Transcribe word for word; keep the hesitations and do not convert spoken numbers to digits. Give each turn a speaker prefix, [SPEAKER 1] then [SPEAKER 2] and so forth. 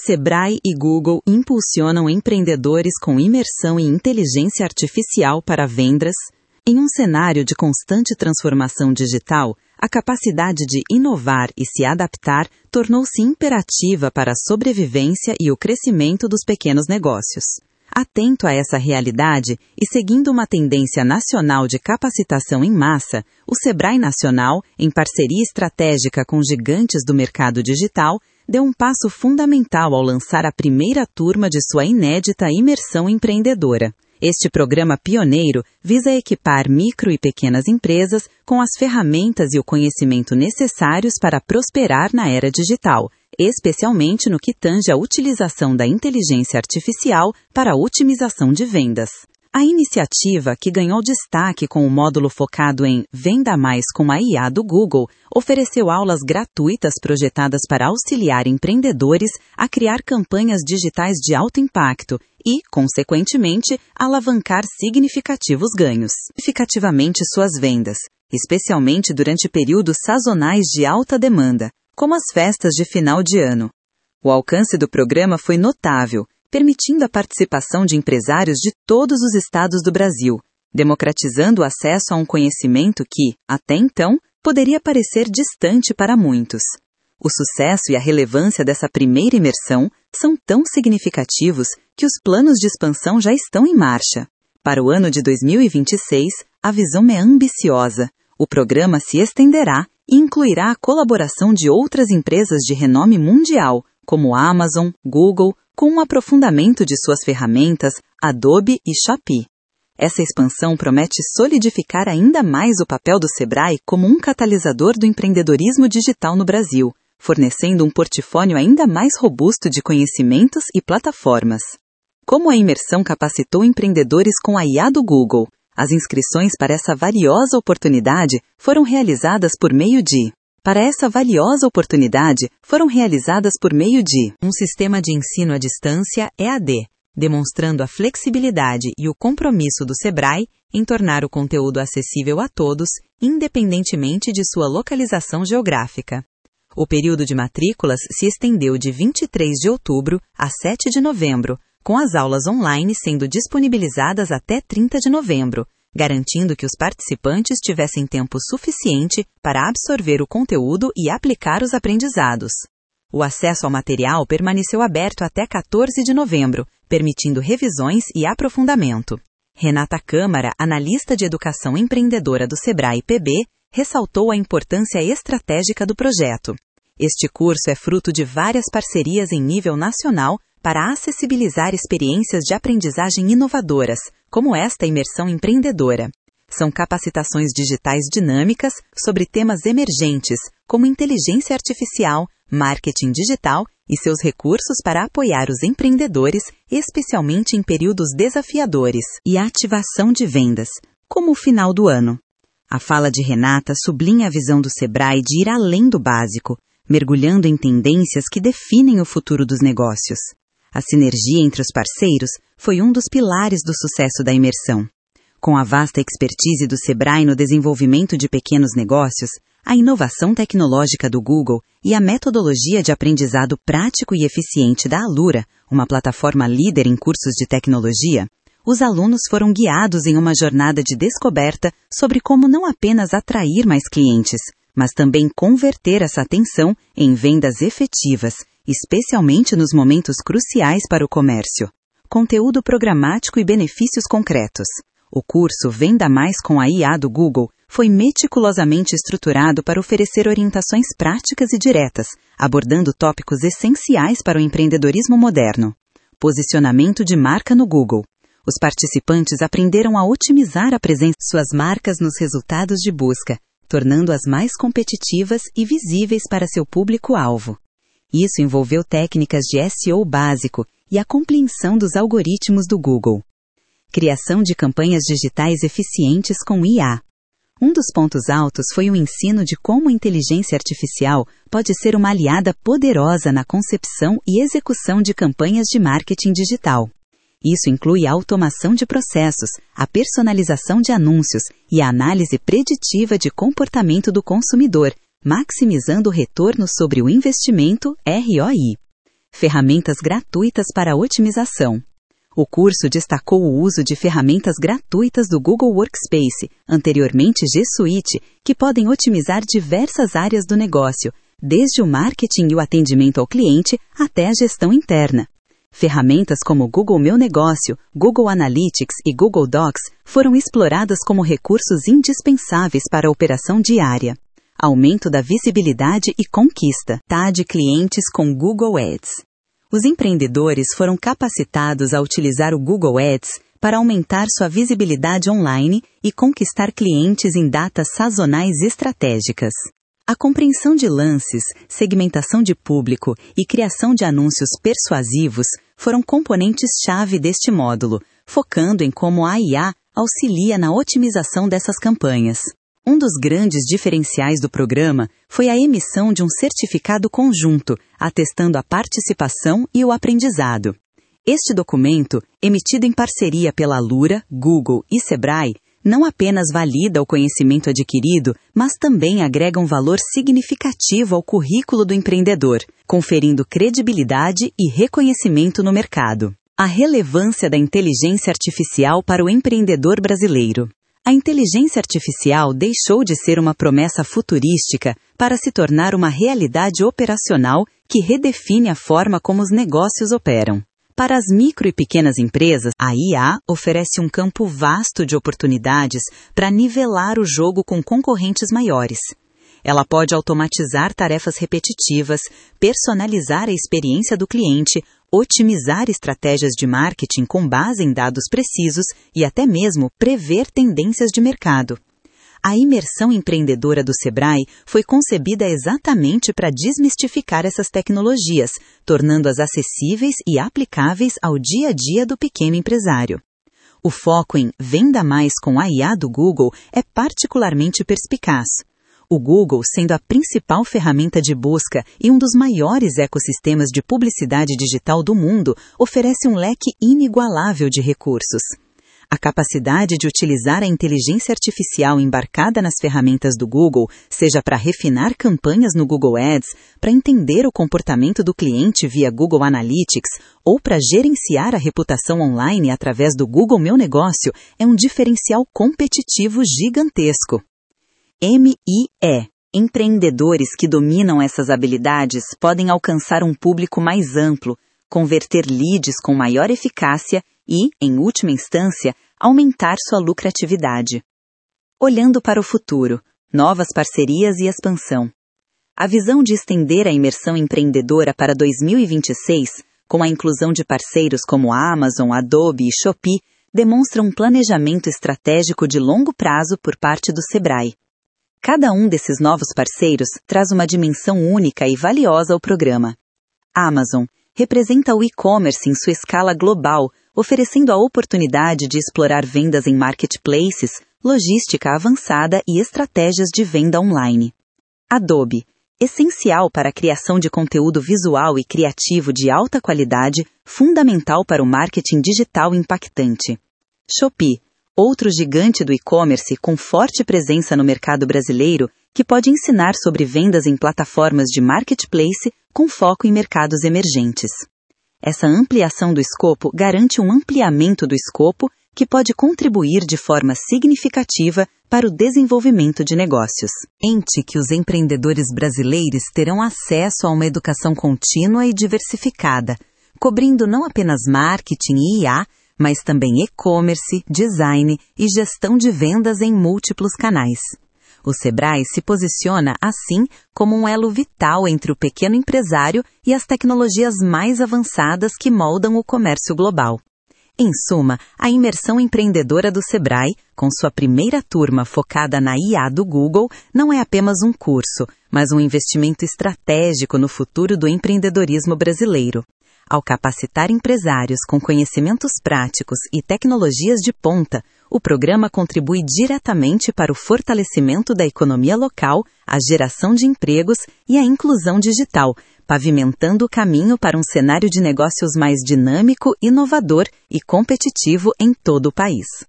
[SPEAKER 1] Sebrae e Google impulsionam empreendedores com imersão em inteligência artificial para vendas. Em um cenário de constante transformação digital, a capacidade de inovar e se adaptar tornou-se imperativa para a sobrevivência e o crescimento dos pequenos negócios. Atento a essa realidade e seguindo uma tendência nacional de capacitação em massa, o Sebrae Nacional, em parceria estratégica com gigantes do mercado digital, deu um passo fundamental ao lançar a primeira turma de sua inédita imersão empreendedora. Este programa pioneiro visa equipar micro e pequenas empresas com as ferramentas e o conhecimento necessários para prosperar na era digital, especialmente no que tange à utilização da inteligência artificial para a otimização de vendas. A iniciativa, que ganhou destaque com o módulo focado em Venda Mais com a I A do Google, ofereceu aulas gratuitas projetadas para auxiliar empreendedores a criar campanhas digitais de alto impacto e, consequentemente, alavancar significativos ganhos. Significativamente suas vendas, especialmente durante períodos sazonais de alta demanda, como as festas de final de ano. O alcance do programa foi notável, permitindo a participação de empresários de todos os estados do Brasil, democratizando o acesso a um conhecimento que, até então, poderia parecer distante para muitos. O sucesso e a relevância dessa primeira imersão são tão significativos que os planos de expansão já estão em marcha. Para o ano de dois mil e vinte e seis, a visão é ambiciosa. O programa se estenderá e incluirá a colaboração de outras empresas de renome mundial, como Amazon, Google, com um aprofundamento de suas ferramentas, Adobe e Shopee. Essa expansão promete solidificar ainda mais o papel do Sebrae como um catalisador do empreendedorismo digital no Brasil, fornecendo um portfólio ainda mais robusto de conhecimentos e plataformas. Como a imersão capacitou empreendedores com a I A do Google, as inscrições para essa valiosa oportunidade foram realizadas por meio de Para essa valiosa oportunidade, foram realizadas por meio de um sistema de ensino à distância E A D, demonstrando a flexibilidade e o compromisso do Sebrae em tornar o conteúdo acessível a todos, independentemente de sua localização geográfica. O período de matrículas se estendeu de vinte e três de outubro a sete de novembro, com as aulas online sendo disponibilizadas até trinta de novembro, garantindo que os participantes tivessem tempo suficiente para absorver o conteúdo e aplicar os aprendizados. O acesso ao material permaneceu aberto até quatorze de novembro, permitindo revisões e aprofundamento. Renata Câmara, analista de educação empreendedora do Sebrae P B, ressaltou a importância estratégica do projeto. Este curso é fruto de várias parcerias em nível nacional para acessibilizar experiências de aprendizagem inovadoras, como esta imersão empreendedora. São capacitações digitais dinâmicas sobre temas emergentes, como inteligência artificial, marketing digital e seus recursos para apoiar os empreendedores, especialmente em períodos desafiadores, e a ativação de vendas, como o final do ano. A fala de Renata sublinha a visão do Sebrae de ir além do básico, mergulhando em tendências que definem o futuro dos negócios. A sinergia entre os parceiros foi um dos pilares do sucesso da imersão. Com a vasta expertise do Sebrae no desenvolvimento de pequenos negócios, a inovação tecnológica do Google e a metodologia de aprendizado prático e eficiente da Alura, uma plataforma líder em cursos de tecnologia, os alunos foram guiados em uma jornada de descoberta sobre como não apenas atrair mais clientes, mas também converter essa atenção em vendas efetivas, especialmente nos momentos cruciais para o comércio. Conteúdo programático e benefícios concretos. O curso Venda Mais com a I A do Google foi meticulosamente estruturado para oferecer orientações práticas e diretas, abordando tópicos essenciais para o empreendedorismo moderno. Posicionamento de marca no Google. Os participantes aprenderam a otimizar a presença de suas marcas nos resultados de busca, tornando-as mais competitivas e visíveis para seu público-alvo. Isso envolveu técnicas de S E O básico e a compreensão dos algoritmos do Google. Criação de campanhas digitais eficientes com I A. Um dos pontos altos foi o ensino de como a inteligência artificial pode ser uma aliada poderosa na concepção e execução de campanhas de marketing digital. Isso inclui a automação de processos, a personalização de anúncios e a análise preditiva de comportamento do consumidor, maximizando o retorno sobre o investimento R O I. ferramentas gratuitas para otimização. O curso destacou o uso de ferramentas gratuitas do Google Workspace, anteriormente G Suite, que podem otimizar diversas áreas do negócio, desde o marketing e o atendimento ao cliente até a gestão interna. Ferramentas como Google Meu Negócio, Google Analytics e Google Docs foram exploradas como recursos indispensáveis para a operação diária. Aumento da visibilidade e conquista tá, de clientes com Google Ads. Os empreendedores foram capacitados a utilizar o Google Ads para aumentar sua visibilidade online e conquistar clientes em datas sazonais estratégicas. A compreensão de lances, segmentação de público e criação de anúncios persuasivos foram componentes-chave deste módulo, focando em como a I A auxilia na otimização dessas campanhas. Um dos grandes diferenciais do programa foi a emissão de um certificado conjunto, atestando a participação e o aprendizado. Este documento, emitido em parceria pela Alura, Google e Sebrae, não apenas valida o conhecimento adquirido, mas também agrega um valor significativo ao currículo do empreendedor, conferindo credibilidade e reconhecimento no mercado. A relevância da inteligência artificial para o empreendedor brasileiro. A inteligência artificial deixou de ser uma promessa futurística para se tornar uma realidade operacional que redefine a forma como os negócios operam. Para as micro e pequenas empresas, a I A oferece um campo vasto de oportunidades para nivelar o jogo com concorrentes maiores. Ela pode automatizar tarefas repetitivas, personalizar a experiência do cliente, otimizar estratégias de marketing com base em dados precisos e até mesmo prever tendências de mercado. A imersão empreendedora do Sebrae foi concebida exatamente para desmistificar essas tecnologias, tornando-as acessíveis e aplicáveis ao dia a dia do pequeno empresário. O foco em Venda Mais com a I A do Google é particularmente perspicaz. O Google, sendo a principal ferramenta de busca e um dos maiores ecossistemas de publicidade digital do mundo, oferece um leque inigualável de recursos. A capacidade de utilizar a inteligência artificial embarcada nas ferramentas do Google, seja para refinar campanhas no Google Ads, para entender o comportamento do cliente via Google Analytics ou para gerenciar a reputação online através do Google Meu Negócio, é um diferencial competitivo gigantesco. M I E. Empreendedores que dominam essas habilidades podem alcançar um público mais amplo, converter leads com maior eficácia e, em última instância, aumentar sua lucratividade. Olhando para o futuro, novas parcerias e expansão. A visão de estender a imersão empreendedora para dois mil e vinte e seis, com a inclusão de parceiros como a Amazon, Adobe e Shopee, demonstra um planejamento estratégico de longo prazo por parte do Sebrae. Cada um desses novos parceiros traz uma dimensão única e valiosa ao programa. A Amazon representa o e-commerce em sua escala global, oferecendo a oportunidade de explorar vendas em marketplaces, logística avançada e estratégias de venda online. Adobe, essencial para a criação de conteúdo visual e criativo de alta qualidade, fundamental para o marketing digital impactante. Shopee, outro gigante do e-commerce com forte presença no mercado brasileiro, que pode ensinar sobre vendas em plataformas de marketplace com foco em mercados emergentes. Essa ampliação do escopo garante um ampliamento do escopo que pode contribuir de forma significativa para o desenvolvimento de negócios. Ente que os empreendedores brasileiros terão acesso a uma educação contínua e diversificada, cobrindo não apenas marketing e I A, mas também e-commerce, design e gestão de vendas em múltiplos canais. O Sebrae se posiciona, assim, como um elo vital entre o pequeno empresário e as tecnologias mais avançadas que moldam o comércio global. Em suma, a imersão empreendedora do Sebrae, com sua primeira turma focada na I A do Google, não é apenas um curso, mas um investimento estratégico no futuro do empreendedorismo brasileiro. Ao capacitar empresários com conhecimentos práticos e tecnologias de ponta, o programa contribui diretamente para o fortalecimento da economia local, a geração de empregos e a inclusão digital, pavimentando o caminho para um cenário de negócios mais dinâmico, inovador e competitivo em todo o país.